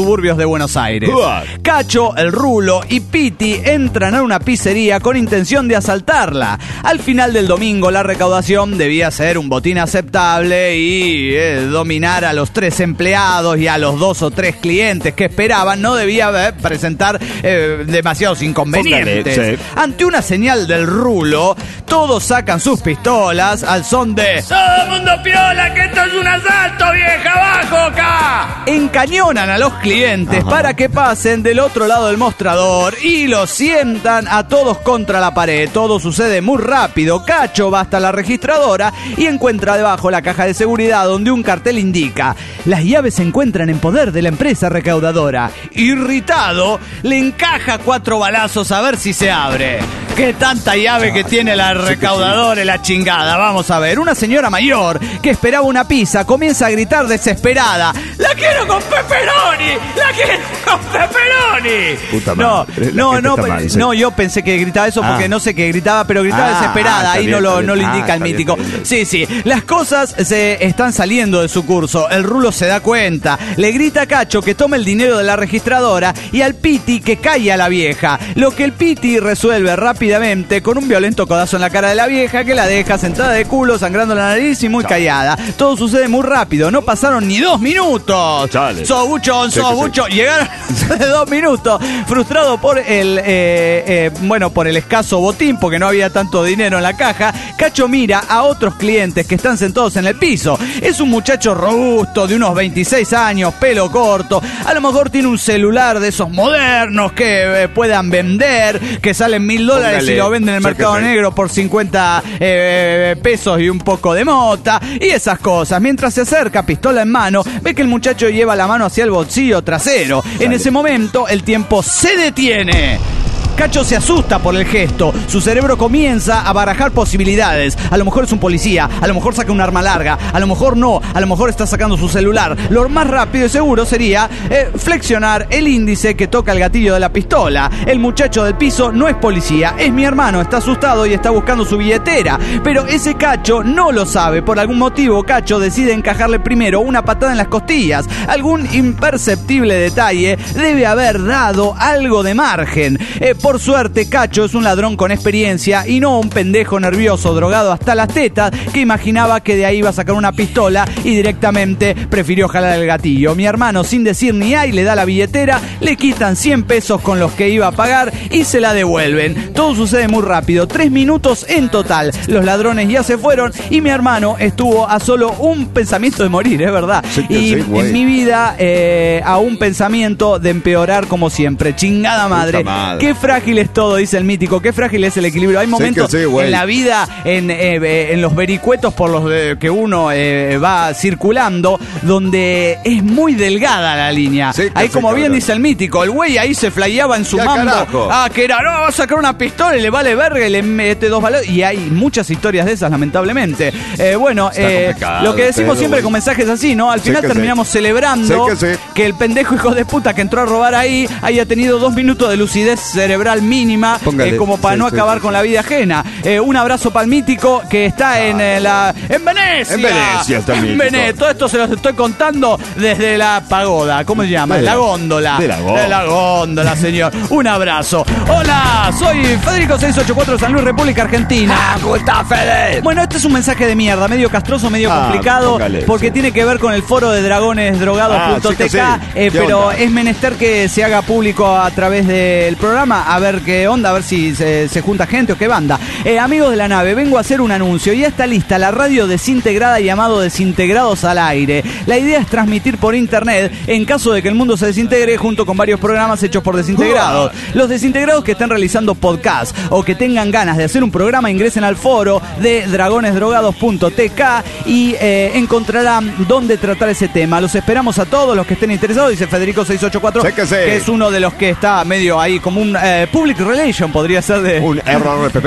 de Buenos Aires. Cacho, el Rulo y Piti entran a una pizzería con intención de asaltarla. Al final del domingo, la recaudación debía ser un botín aceptable y eh, dominar a los tres empleados y a los dos o tres clientes que esperaban no debía eh, presentar eh, demasiados inconvenientes. Póngale, sí. Ante una señal del Rulo, todos sacan sus pistolas al son de ¡todo el mundo piola, que esto es un asalto, vieja, abajo acá! Encañonan a los clientes Ajá. para que pasen del otro lado del mostrador y los sientan a todos contra la pared. Todo sucede muy rápido. Cacho va hasta la registradora y encuentra debajo la caja de seguridad donde un cartel indica: las llaves se encuentran en poder de la empresa recaudadora. Irritado, le encaja cuatro balazos a ver si se abre. ¡Qué tanta llave que tiene la recaudadora y la chingada! Vamos a ver. Una señora mayor que esperaba una pizza comienza a gritar desesperada: ¡la quiero con pepperoni! ¡La quiero con pepperoni! Puta no, madre, no, no, mal, no, yo pensé que gritaba eso porque ah. no sé qué gritaba, pero gritaba ah, desesperada. Ah, Ahí bien, no lo, no lo indica ah, el mítico. Bien, bien. Sí, sí. Las cosas se están saliendo de su curso. El Rulo se da cuenta. Le grita a Cacho que tome el dinero de la registradora y al Piti que calle a la vieja. Lo que el Piti resuelve rápidamente con un violento codazo en la cara de la vieja que la deja sentada de culo, sangrando la nariz y muy callada. Todo sucede muy rápido, no pasaron ni dos minutos. Chale. Sobuchón, sobuchón. Llegaron de dos minutos. Frustrado por el, eh, eh, bueno, por el escaso botín, porque no había tanto dinero en la caja, Cacho mira a otros clientes que están sentados en el piso. Es un muchacho robusto, de unos veintiséis años, pelo corto. A lo mejor tiene un celular de esos modernos que eh, puedan vender, que salen mil dólares y lo venden en el mercado negro por cincuenta eh, pesos y un poco de mota y esas cosas. Mientras se acerca, pistola en mano, ve que el muchacho lleva la mano hacia el bolsillo trasero. En ese momento, el tiempo se detiene. Cacho se asusta por el gesto. Su cerebro comienza a barajar posibilidades. A lo mejor es un policía, a lo mejor saca un arma larga, a lo mejor no, a lo mejor está sacando su celular. Lo más rápido y seguro sería eh, flexionar el índice que toca el gatillo de la pistola. El muchacho del piso no es policía, es mi hermano, está asustado y está buscando su billetera. Pero ese Cacho no lo sabe. Por algún motivo, Cacho decide encajarle primero una patada en las costillas. Algún imperceptible detalle debe haber dado algo de margen. Eh, Por suerte, Cacho es un ladrón con experiencia y no un pendejo nervioso drogado hasta las tetas que imaginaba que de ahí iba a sacar una pistola y directamente prefirió jalar el gatillo. Mi hermano, sin decir ni ay, le da la billetera, le quitan cien pesos con los que iba a pagar y se la devuelven. Todo sucede muy rápido, tres minutos en total. Los ladrones ya se fueron y mi hermano estuvo a solo un pensamiento de morir, es verdad. Sí, y sí, en mi vida eh, a un pensamiento de empeorar como siempre. Chingada madre. madre. Qué frágil es todo, dice el mítico. Qué frágil es el equilibrio. Hay momentos sí sí, en la vida, en, eh, en los vericuetos por los de, que uno eh, va circulando, donde es muy delgada la línea. Sí, ahí, como sí, bien cabrón. Dice el mítico, el güey ahí se flayaba en su mambo. Carajo. Ah, que era, no, va a sacar una pistola y le vale verga y le mete dos balas. Y hay muchas historias de esas, lamentablemente. Eh, bueno, eh, lo que decimos pero, siempre güey. Con mensajes así, ¿no? Al final sí terminamos sí. celebrando sí que, sí. que el pendejo hijo de puta que entró a robar ahí haya tenido dos minutos de lucidez cerebral mínima, eh, como para sí, no sí, acabar sí. con la vida ajena. Eh, un abrazo palmítico que está ah, en eh, la en Venecia. En Venecia está en Venecia. Todo esto se los estoy contando desde la pagoda. ¿Cómo se llama? De la, la góndola. De la góndola. De la góndola, señor. Un abrazo. Hola, soy Federico seiscientos ochenta y cuatro, San Luis, República Argentina. Ah, ¿cómo está, Fede? Bueno, este es un mensaje de mierda, medio castroso, medio ah, complicado, póngale, porque sí. tiene que ver con el foro de dragones drogados punto t k, ah, sí sí. eh, pero onda? Es menester que se haga público a través del programa, a ver qué onda, a ver si se, se junta gente o qué banda. Eh, amigos de la nave, vengo a hacer un anuncio. Ya está lista la radio desintegrada llamado Desintegrados al Aire. La idea es transmitir por internet en caso de que el mundo se desintegre, junto con varios programas hechos por desintegrados. Los desintegrados que están realizando podcast o que tengan ganas de hacer un programa, ingresen al foro de dragones drogados punto t k y eh, encontrarán dónde tratar ese tema. Los esperamos a todos los que estén interesados, dice Federico seiscientos ochenta y cuatro, que, que es uno de los que está medio ahí como un eh, public relation, podría ser de... Un R R P P. Un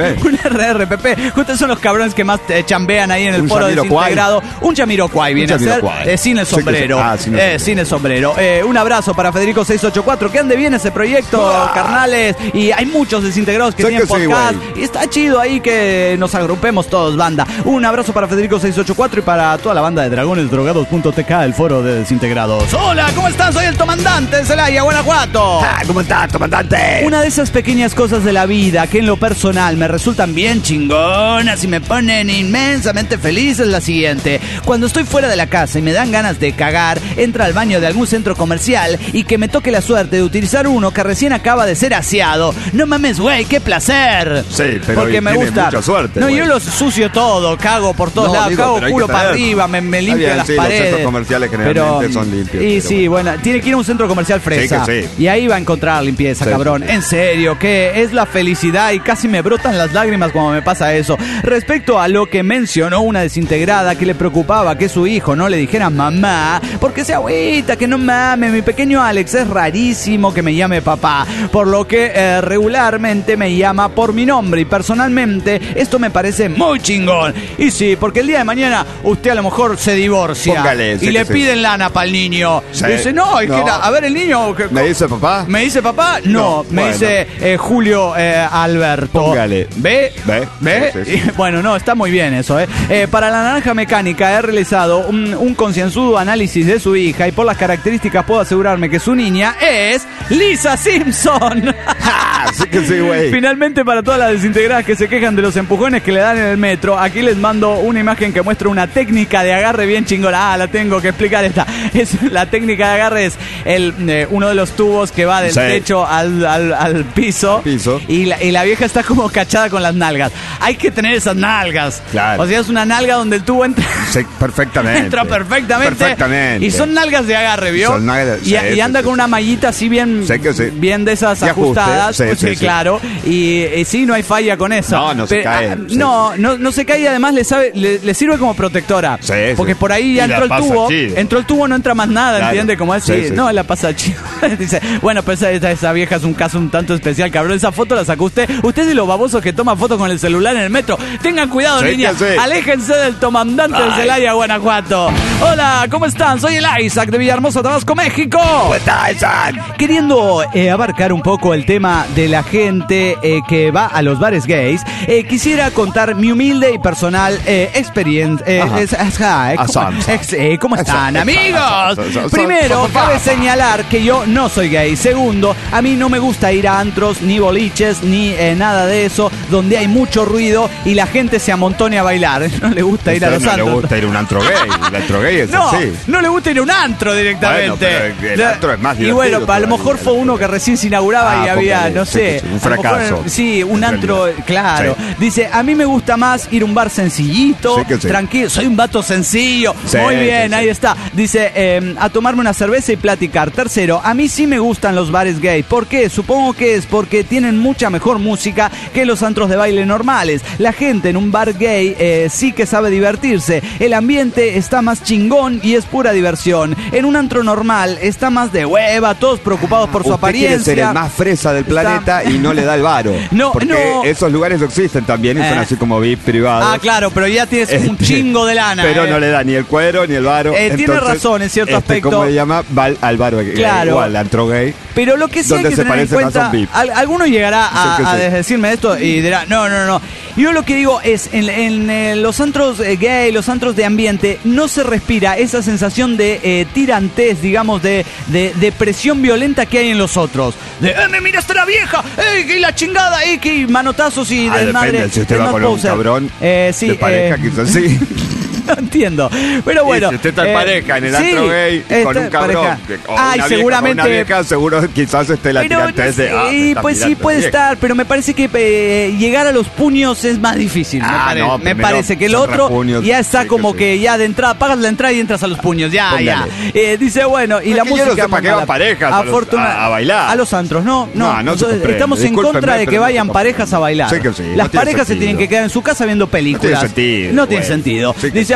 R R P P. Ustedes son los cabrones que más eh, chambean ahí en el Un foro Jamiroquai. desintegrado. Un Jamiroquai viene Un a ser Jamiroquai. eh, sin el Sí que sombrero. sí. Ah, sin el Eh, sombrero. sin el sombrero. Eh, un abrazo para Federico seiscientos ochenta y cuatro. Que ande bien ese proyecto, Ah. carnales. Y hay muchos desintegrados que Sé tienen que sí, podcast. güey. Y está chido ahí que nos agrupemos todos, banda. Un abrazo para Federico seiscientos ochenta y cuatro y para toda la banda de dragones drogados punto t k, el foro de desintegrados. Hola, ¿cómo están? Soy el comandante de Celaya, Guanajuato. Ah, ¿cómo estás, comandante? Una de esas pequeñas cosas de la vida que en lo personal me resultan bien chingonas y me ponen inmensamente feliz es la siguiente. Cuando estoy fuera de la casa y me dan ganas de cagar, entra al baño de algún centro comercial y que me toque la suerte de utilizar uno que recién acaba de ser aseado. No mames, güey, qué placer. Sí, pero Porque me tiene gusta. mucha suerte, No, güey. yo lo sucio todo, cago por todos No, lados, digo, cago pero hay culo que para traer. arriba, me, me Está limpio bien, las sí, los paredes. centros comerciales generalmente son limpios, Y pero sí, bueno, tiene que ir a un centro comercial fresa. Sí que sí. Y ahí va a encontrar limpieza, Sí, cabrón. sí, sí. En serio, que es la felicidad y casi me brotan las lágrimas cuando me pasa eso. Respecto a lo que mencionó una desintegrada que le preocupaba que su hijo no le dijera mamá, porque se agüita, que no mames, mi pequeño Alex es rarísimo que me llame papá, por lo que eh, regularmente me llama por mi nombre y personalmente esto me parece muy chingón. Y sí, porque el día de mañana usted a lo mejor se divorcia Póngale, y sí le que sí. piden lana para el niño. Sí. Dice, no, es No. que, a ver, el niño... que- ¿Me dice papá? ¿Me dice papá? No, No, me bueno. dice eh, Julio eh, Alberto. Póngale. ¿Ve? Ve. ¿Ve? Sí, sí, sí. Y, bueno, no, está muy bien eso, ¿eh? Eh, Para la naranja mecánica he realizado un, un concienzudo análisis de su hija y por las características puedo asegurarme que su niña es Lisa Simpson. Ah, sí que sí, güey. Finalmente, para todas las desintegradas que se quejan de los empujones que le dan en el metro, aquí les mando una imagen que muestra una técnica de agarre bien chingona. Ah, la tengo que explicar esta. Es, la técnica de agarre es el, eh, uno de los tubos que va del Sí. techo al, al, al piso. Piso. Y la, y la vieja está como cachada con las nalgas. Hay que tener esas nalgas. Claro. O sea, es una nalga donde el tubo entra. Sí, perfectamente. Entra perfectamente. Perfectamente. Y son nalgas de agarre, ¿vio? Son nalgas- y, sí, y sí, anda sí, con sí. una mallita así bien, Sí que sí. bien de esas De ajuste, ajustadas. sí, pues sí, sí, sí. claro. Y, y sí, no hay falla con eso. No, no se Pero, cae, ah, sí. No, no, no se cae y además le, sabe, le, le sirve como protectora. Sí, porque sí. por ahí ya Y la entró el pasa tubo. chido. Entró el tubo, no entra más nada, Claro. ¿entiende? Como es, Sí, sí, sí. no, la pasa chido. Dice, bueno, pues esa, esa vieja es un caso un tanto especial, cabrón. Esa foto la sacó usted. Usted es de los babosos que toma fotos con el celular en el metro. Tengan cuidado, Sí, niña. que sí. Aléjense del comandante de Ay. Celaya, Guanajuato. Hola, ¿cómo están? Soy el Isaac de Villahermosa, Tabasco, México. ¿Cómo está, Isaac? Queriendo eh, abarcar un poco el tema de la gente eh, que va a los bares gays, eh, quisiera contar mi humilde y personal eh, experiencia. Eh, Ajá. es- es- hi, ¿cómo, Asam, sam. ex- eh, ¿cómo están, Asam, amigos? asam, asam, asam, Primero, asam, cabe asam. señalar que yo no soy gay. Segundo, a mí no me gusta ir a antros, ni boliches, ni eh, nada de eso, donde hay mucho ruido y la gente se amontone a bailar. No le gusta ir a los no antros. le gusta ir a un antro gay. El antro gay es No, así. no le gusta ir a un antro directamente. Bueno, pero el antro es más Y divertido bueno, a lo todavía. mejor fue uno que recién se inauguraba Ah, y había, póngale, no sí, sé, sí, un a lo mejor, fracaso. sí, un En antro, realidad. claro. Sí. Dice, a mí me gusta más ir a un bar sencillito, Sí que sí. tranquilo, soy un vato sencillo. Sí, Muy sí, bien, sí. ahí está. Dice, eh, a tomarme una cerveza y platicar. Tercero, a mí sí me gustan los bares gay. ¿Por qué? Supongo que es porque tienen mucha mejor música que los antros de baile normales. La gente en un bar gay eh, sí que sabe divertirse. El ambiente está más chingón y es pura diversión. En un antro normal está más de hueva, todos preocupados por su Usted quiere apariencia. ser el más fresa del Está- planeta y no le da el varo. No, porque no. esos lugares existen también y son Eh. así como V I P privados. Ah, claro, pero ya tienes un Este, chingo de lana. Pero eh. no le da ni el cuero ni el varo. Eh, tiene Entonces, razón en cierto este, aspecto. ¿Cómo le llama? Va al- al bar gay Claro. o al antro gay. Pero lo que sí hay Donde que se tener en parece más a cuenta, un V I P. al- alguno llegará a, Sí que a sí. decirme esto y dirá, no, no, no. Yo lo que digo es, en, en, eh, los antros eh, gay, los antros de ambiente, no se respira esa sensación de eh, tirantez, digamos, de, de, de presión violenta que hay en los otros. De, ¡eh, me miraste la vieja! ¡Eh, que la chingada! ¡Eh, que manotazos y Ah, desmadre! depende, si usted va desmadre con un poser. cabrón Eh, sí, de pareja, eh, quizás sí. No entiendo. Pero bueno. Y si usted está en eh, pareja en el sí, antro gay con está un en cabrón pareja. que- o Ay, una vieja, seguramente. o una vieja, seguro quizás esté la Pero no tirantez sé, de ah, me está pues sí mirando puede la vieja. estar, pero me parece que eh, llegar a los puños es más difícil. me Ah, pare- no, me primero parece que el son otro repuños, ya está sí que como sí. que ya de entrada, pagas la entrada y entras a los puños, ya, Póngale. ya. Eh, dice, bueno, y Es la que yo música... no sé para qué mala. van parejas a los- Afortuna- a- a bailar. A los antros, no, no. No, no se Nosotros comprende. estamos en Discúlpenme, contra de pero que no se vayan comprende. parejas a bailar. Sí que sí, Las no tiene parejas se sentido. tienen que quedar en su casa viendo películas. sentido, No tiene bueno. sentido. Sí que Dice, sí.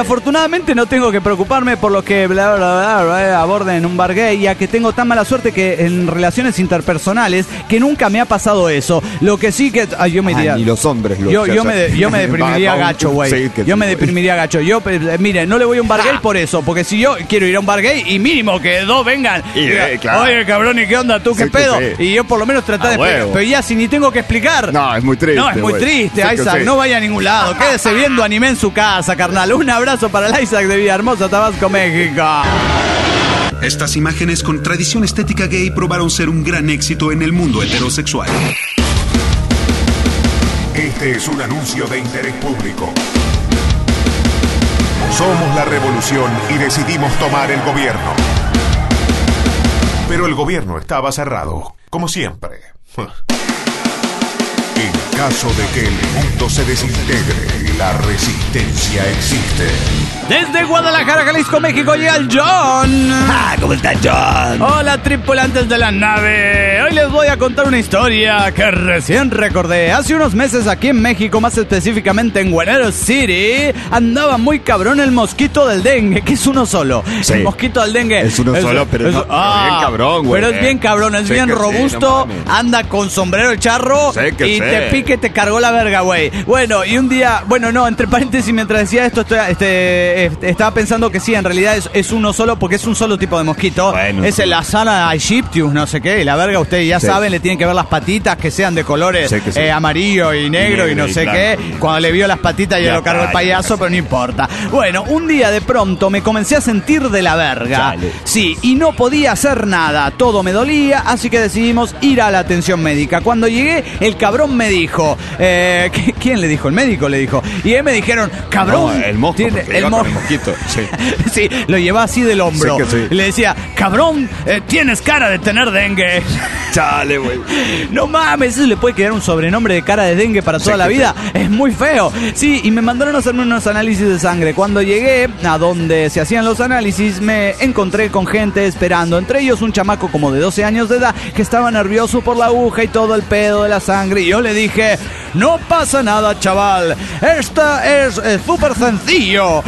afortunadamente no tengo que preocuparme por lo que bla, bla, bla, bla, aborden en un bar gay, ya que tengo tan mala suerte que en relaciones interpersonales que nunca me ha pasado eso. Lo que sí que... Ay, yo me diría... Ah, ni los hombres lo Yo, yo, me, yo me deprimiría gacho, güey. Sí, yo sí, me deprimiría gacho. Yo, eh, mire, no le voy a un bar gay por eso, porque si yo quiero ir a un bar gay y mínimo que dos vengan Y, y digan, eh, claro. oye, cabrón, ¿y qué onda tú? ¿Qué Sí, que pedo? sí. Y yo por lo menos tratar Ah, de... huevo. Pero ya, si ni tengo que explicar... No, es muy triste. No, es muy güey. triste, Sí que Isaac. sí. No vaya a ningún lado. Quédese viendo anime en su casa, carnal. Un abrazo para el Isaac de Villahermosa, Tabasco, México. Estas imágenes con tradición estética gay probaron ser un gran éxito en el mundo heterosexual. Este es un anuncio de interés público. Somos la revolución y decidimos tomar el gobierno. Pero el gobierno estaba cerrado, como siempre. En caso de que el mundo se desintegre, la resistencia existe. Desde Guadalajara, Jalisco, México, llega el John. Ah, ¿cómo está John? Hola, tripulantes de la nave. Hoy les voy a contar una historia que recién recordé. Hace unos meses aquí en México, más específicamente en Guerrero City, andaba muy cabrón el mosquito del dengue, que es uno solo. Sí. El mosquito del dengue. Es uno solo, pero no- pero bien cabrón, güey. Pero es bien cabrón, es Sí bien que sí, robusto, no mames. anda con sombrero el charro Sí que y sí. te pique, te cargó la verga, güey. Bueno, y un día, bueno, no, entre paréntesis, mientras decía esto, estoy, este, este, estaba pensando que sí, en realidad es, es uno solo, porque es un solo tipo de mosquito. Bueno, es sí. el Asana aegyptius, no sé qué, y la verga, ustedes ya Sí. saben, le tienen que ver las patitas que sean de colores Sí que sí. eh, amarillo y negro y, negro no y sé blanco. qué. Cuando le vio las patitas ya, Ya lo cargó está, el payaso, ya pero no importa. Bueno, un día de pronto me comencé a sentir de la verga. Chale. Sí, y no podía hacer nada, todo me dolía, así que decidimos ir a la atención médica. Cuando llegué, el cabrón me dijo, eh, ¿qué- ¿quién le dijo? El médico le dijo. Y él me dijeron, cabrón. No, el mosco, tiene- porque el iba mo- con el mosquito, sí. Sí, lo llevaba así del hombro. Sí que sí. Y le decía, cabrón, eh, tienes cara de tener dengue. Chale, güey. No mames, eso le puede quedar un sobrenombre de cara de dengue para toda Sí la que vida. Es muy feo. Sí, y me mandaron a hacerme unos análisis de sangre. Cuando llegué a donde se hacían los análisis, me encontré con gente esperando. Entre ellos un chamaco como de doce años de edad que estaba nervioso por la aguja y todo el pedo de la sangre. Y yo le dije, no pasa nada, chaval. Esta es eh, súper sencillo.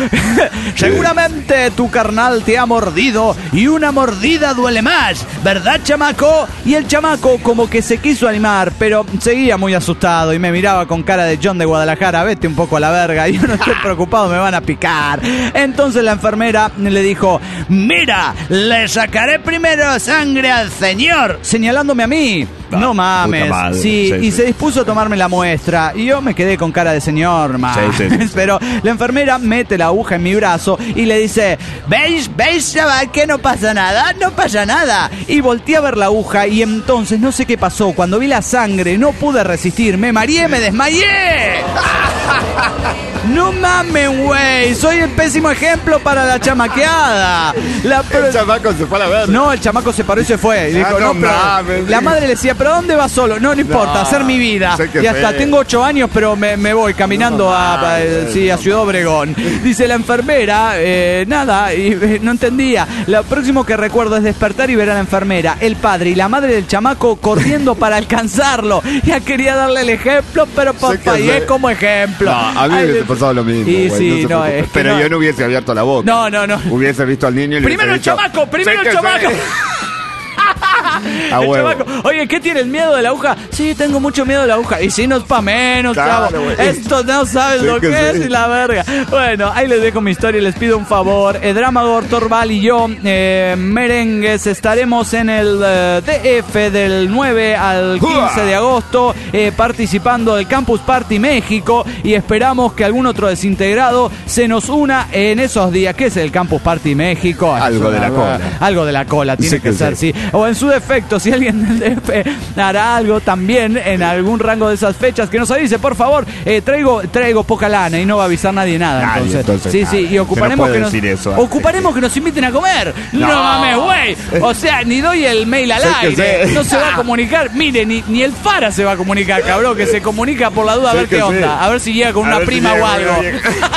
Seguramente tu carnal te ha mordido y una mordida duele más, ¿verdad, chamaco? Y el chamaco como que se quiso animar, pero seguía muy asustado y me miraba con cara de John de Guadalajara, vete un poco a la verga, yo no estoy preocupado, me van a picar. Entonces la enfermera le dijo, mira, le sacaré primero sangre al señor, señalándome a mí. Ah, No mames, puta madre. sí, Sí, y sí. se dispuso a tomarme la muestra y yo me quedé con cara de señor, más. Sí, sí, sí. Pero la enfermera mete la aguja en mi brazo y le dice, ¿veis? ¿Veis, chaval, que no pasa nada? No pasa nada. Y volteé a ver la aguja y entonces no sé qué pasó. Cuando vi la sangre no pude resistir. Me mareé, me desmayé. No mames, güey. Soy el pésimo ejemplo para la chamaqueada. La pro- El chamaco se fue a la verga. No, el chamaco se paró y se fue. Y Ah, dijo, no no, pero- mames. La madre le decía, ¿pero dónde vas solo? No, no importa, No, hacer mi vida. sé que Y hasta sé. tengo ocho años, pero me, me voy caminando No a, a- mames, sí, a no Ciudad Obregón. Dice la enfermera, eh, nada, y, eh, no entendía. Lo próximo que recuerdo es despertar y ver a la enfermera, el padre y la madre del chamaco corriendo para alcanzarlo. Ya quería darle el ejemplo, pero Sé que papayé sé. como ejemplo. No, a mí me Ay, hubiese pasado lo mismo. Y güey, sí, no se no, preocupe. es que Pero no- yo no hubiese abierto la boca. No, no, no. Hubiese visto al niño y le Primero el hubiese dicho, chamaco, primero "Sé el que chamaco. sé". A El huevo. chamaco, oye, ¿qué tienes miedo de la aguja? Sí, tengo mucho miedo de la aguja. Y si no es pa' menos, Claro, chavo. güey. Esto no sabes Sí lo que, que es sí. y la verga. Bueno, ahí les dejo mi historia y les pido un favor. Edramagor, Torval y yo, eh, merengues, estaremos en el eh, D F del nueve al quince de agosto eh, participando del Campus Party México y esperamos que algún otro desintegrado se nos una en esos días. ¿Qué es el Campus Party México? Algo de la cola. Algo de la cola, tiene Sí que que ser, sí. sí. O en su defecto, si alguien del D F hará algo también en algún rango de esas fechas, que nos avise, por favor. Eh, traigo traigo poca lana y no va a avisar nadie nada. Nadie, entonces. entonces, sí, nadie. sí, y ocuparemos Se no que puede nos decir eso antes. ocuparemos que nos inviten a comer. No, No. mames, güey. O sea, ni doy el mail al Sé que aire. sé. No se va a comunicar. Mire, ni, ni el Fara se va a comunicar, cabrón, que se comunica por la duda a Sé ver que qué sé. onda. A ver si llega con A una ver si prima llega, o algo. llega.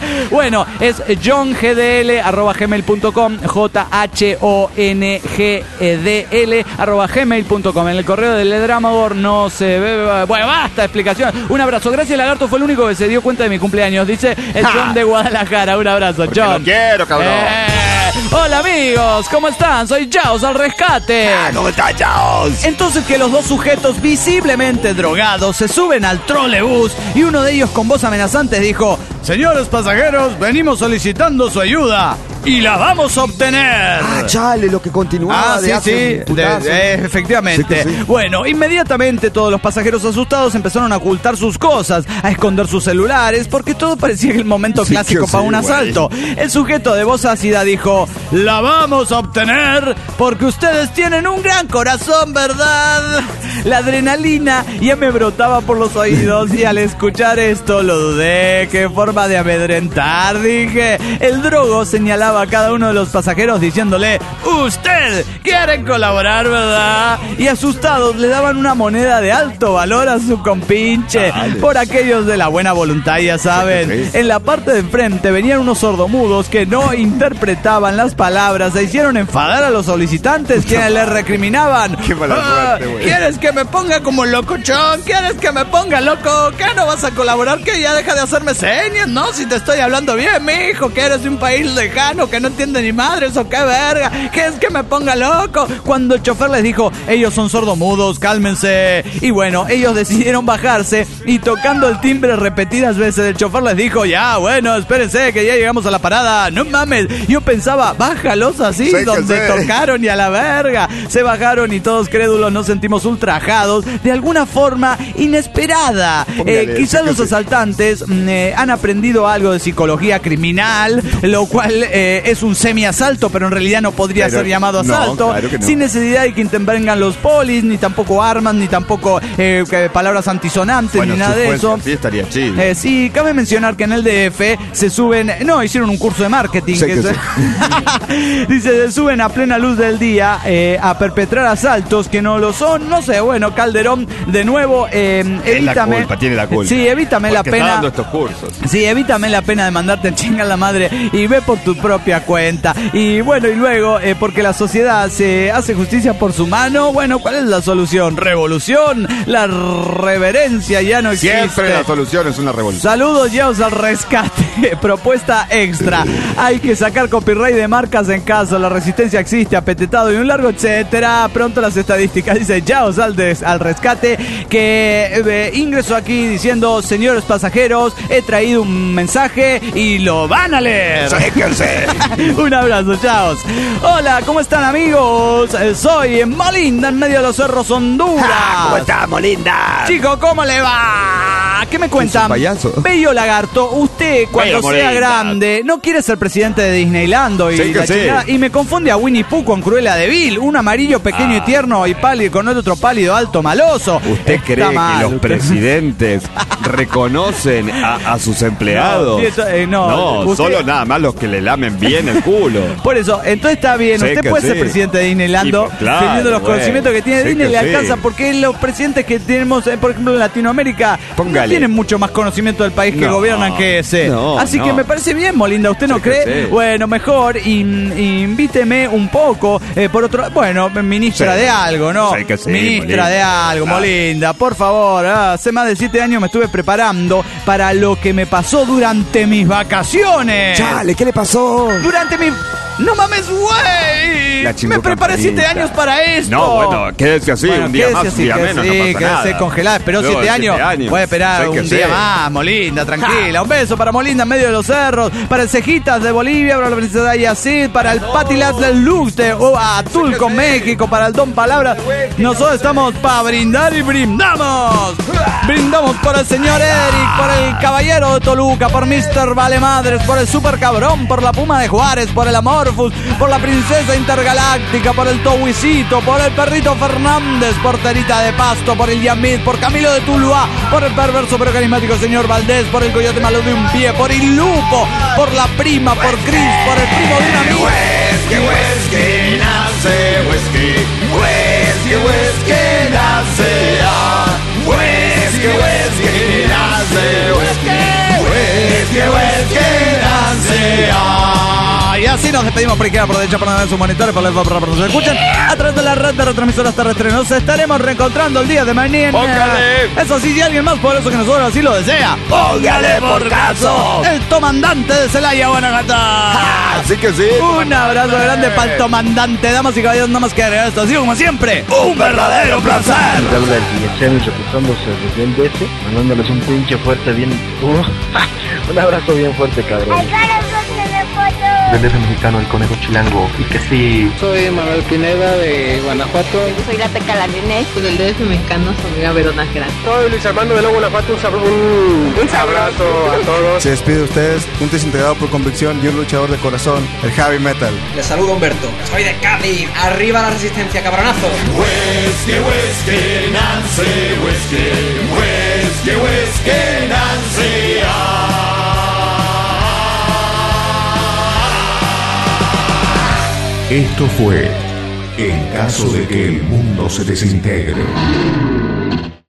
Bueno, es johngdl arroba gmail punto com, J H O N G D L arroba gmail punto com. En el correo del Ledramador no se ve. Bueno, basta explicación. Un abrazo. Gracias, Lagarto. Fue el único que se dio cuenta de mi cumpleaños. Dice el John de Guadalajara. Un abrazo, Porque John. lo quiero, cabrón. Eh, hola, amigos. ¿Cómo están? Soy Jaws al rescate. Ah, ¿cómo está, Jaws? Entonces que los dos sujetos visiblemente drogados se suben al trolebús y uno de ellos con voz amenazante dijo: señores pasajeros, venimos solicitando su ayuda y la vamos a obtener. Ah, chale, lo que continuaba Ah, de sí, hace sí, un putazo. de- de- efectivamente. Sí que sí. Bueno, inmediatamente todos los pasajeros asustados empezaron a ocultar sus cosas, a esconder sus celulares, porque todo parecía el momento Sí clásico que para sí, un güey. asalto. El sujeto de voz ácida dijo: la vamos a obtener porque ustedes tienen un gran corazón, ¿verdad? La adrenalina ya me brotaba por los oídos y al escuchar esto lo dudé. Qué forma de amedrentar, dije. El drogo señalaba a cada uno de los pasajeros diciéndole: usted quiere colaborar, ¿verdad? Y asustados le daban una moneda de alto valor a su compinche. Dale. Por aquellos de la buena voluntad, ya saben. Sí, sí. En la parte de enfrente venían unos sordomudos que no interpretaban las palabras. Se hicieron enfadar a los solicitantes, quienes les recriminaban: Qué mala "Ah, suerte, güey. ¿quieres que me ponga como locochón? ¿Quieres que me ponga loco? ¿Qué no vas a colaborar? Que ya deja de hacerme señas, ¿no? Si te estoy hablando bien, mijo, que eres de un país lejano, que no entiende ni madre, eso qué verga. ¿Quieres que me ponga loco? Cuando el chofer les dijo: ellos son sordomudos, cálmense. Y bueno, ellos decidieron bajarse y tocando el timbre repetidas veces, el chofer les dijo: ya, bueno, espérense que ya llegamos a la parada. No mames, yo pensaba, bájalos así, Sí que donde sí. tocaron y a la verga. Se bajaron y todos crédulos nos sentimos ultrajados de alguna forma inesperada. Póngale, Eh, quizás sí que los sí. asaltantes mm, eh, han aprendido algo de psicología criminal, lo cual eh, es un semi-asalto, pero en realidad no podría Pero ser llamado no, asalto. claro que no. Sin necesidad de que intervengan los polis, ni tampoco armas, ni tampoco eh, que- palabras antisonantes, Bueno, ni nada si de fuese eso. así estaría chido. Eh, sí, cabe mencionar que en el D F se suben, no, hicieron un curso de marketing. Sé que que se- Dice, se suben a plena luz del día eh, a perpetrar asaltos que no lo son. No sé, bueno, Calderón, de nuevo, eh, Tiene la evítame. culpa, tiene la culpa. Sí, evítame la Porque está pena. dando estos cursos. Sí, evítame la pena de mandarte a chingar la madre y ve por tu propia cuenta. Y bueno, y luego, eh, porque la sociedad se hace justicia por su mano, bueno, ¿cuál es la solución? Revolución. La reverencia ya no existe. Siempre la solución es una revolución. Saludos, Yaos al rescate. Propuesta extra. Hay que sacar copyright de marcas en caso la resistencia existe, apetetado y un largo etcétera. Pronto las estadísticas. Dice Yaos al, des- al rescate que eh, ingresó aquí diciendo: señores pasajeros, he traído un mensaje y lo van a leer. Séquense. Un abrazo, Yaos. Hola, ¿cómo están, amigos? Eh, Soy en Malinda, en medio de los cerros Honduras. Ah, ¿cómo estamos, linda? Chico, ¿cómo le va? ¿Qué me cuentan? Es un payaso. Bello Lagarto, usted cuando Bello sea Molinda. grande no quiere ser presidente de Disneyland y, Sí que la sí. chingada, y me confunde a Winnie Pooh con Cruella de Vil, un amarillo pequeño y tierno y pálido con otro pálido alto maloso. ¿Usted Está cree mal, que los usted- presidentes reconocen a, a sus empleados? No, sí, eso, eh, no, usted- solo nada más los que le lamen bien el culo. Por eso, entonces está bien, Sí usted que puede sí. ser presidente de Disneyland, Y, pues, claro, teniendo los güey. conocimientos que tiene Sí Disney, que le sí. alcanza, porque los presidentes que tenemos, eh, por ejemplo, en Latinoamérica, no Póngale. tienen mucho más conocimiento del país que No, gobiernan que ese. no, Así que no. me parece bien, Molinda, ¿usted no Sí que cree? sí. Bueno, mejor in- invíteme un poco, eh, por otro, bueno, ministra Sí. de algo, ¿no? Sí que sí, ministra Molinda. de algo, Ah. Molinda, por favor. ah, hace más de siete años me estuve preparando para lo que me pasó durante mis vacaciones. Chale, ¿qué le pasó? Durante mi... ¡No mames, güey! La Me chingó preparé siete campanita. años para esto. No, bueno, quédese así, Bueno, un día quédese más, así, un día quédese, menos, sí, no pasa quédese nada. congelada. Esperó Luego siete de años. siete años. Puede esperar Sí que un día sí. más, Molinda, tranquila. Un beso para Molinda en medio de los cerros, para el Cejitas de Bolivia, para la princesa Yacid, para el Patilat del Lux de oh, Atulco, México, para el Don Palabra. Nosotros estamos para brindar y brindamos. Brindamos por el señor Eric, por el caballero de Toluca, por mister Valemadres, por el super cabrón, por la Puma de Juárez, por el Amorphous, por la princesa intergaláctica, por el Towisito, por el perrito Fernández, por Terita de Pasto, por el Yamid, por Camilo de Tuluá, por el perverso pero carismático señor Valdés, por el coyote malo de un pie, por el Lupo, por la prima, por Cris, por el primo de un amigo. Whisky, whisky, nace whisky. Whisky, whisky, nace. ah. Whisky, whisky, nace whisky. Whisky, whisky, Nos despedimos por izquierda, por derecha, por sus monitores, por la por por nos escuchan a través de la red de retransmisoras terrestres. Nos estaremos reencontrando el día de mañana. ¡Póngale! Eso sí, si alguien más poderoso que nosotros así lo desea, póngale por caso. El comandante de Celaya, Guanajuato. Así que sí. Un abrazo grande para el comandante. Damas y caballeros, nada más que agregar esto. Ha sido como siempre un verdadero placer. Te habla el Guillachan reportándose desde el D S, mandándoles un pinche fuerte bien... Uh, un abrazo bien fuerte, cabrón. Del D F mexicano, el conejo chilango, y que sí. Soy Manuel Pineda de Guanajuato. Soy la Teca Larinés, del D F mexicano, soy Verona Gran. Soy Luis Armando de León, Guanajuato, un, un, un abrazo a todos. Se despide de ustedes, un desintegrado por convicción y un luchador de corazón, el Heavy Metal. Les saludo Humberto, soy de Cádiz, arriba la resistencia, cabronazo. Whisky, whisky, Nancy, whisky, whisky, whisky, Nancy, ah. Esto fue En caso de que el mundo se desintegre.